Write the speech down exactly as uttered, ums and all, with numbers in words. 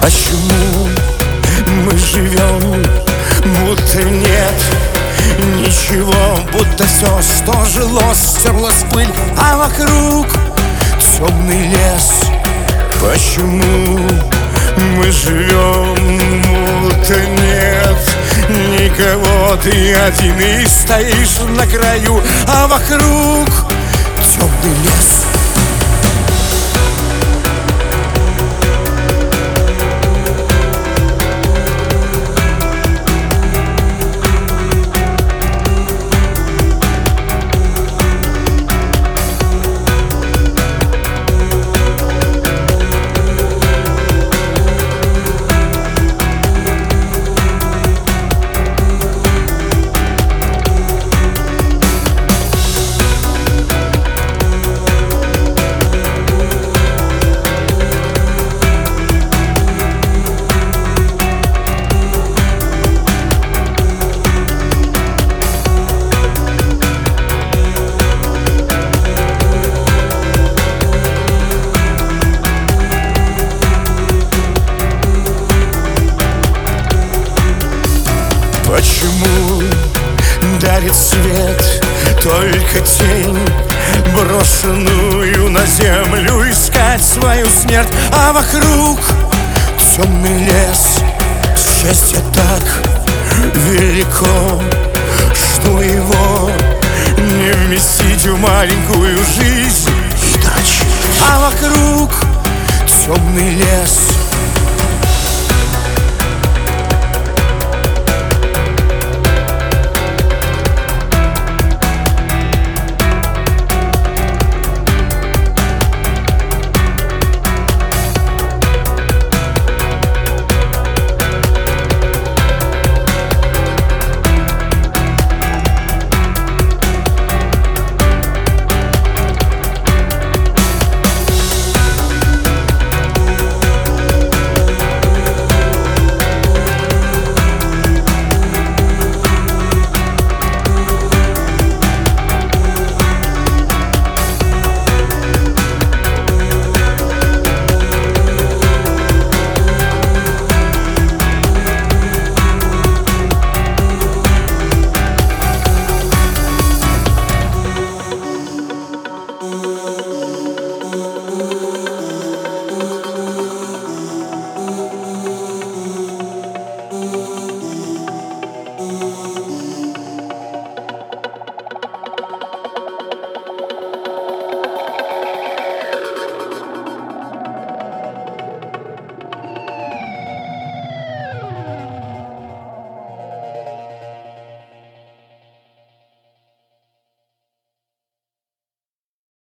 Почему мы живем, будто нет ничего, будто все, что жило, стерлась пыль, а вокруг темный лес? Почему мы живем, будто нет никого? Ты один и стоишь на краю, а вокруг темный лес. Почему дарит свет только тень, брошенную на землю искать свою смерть, а вокруг темный лес? Счастье так велико, что его не вместить в маленькую жизнь, иначе. А вокруг темный лес.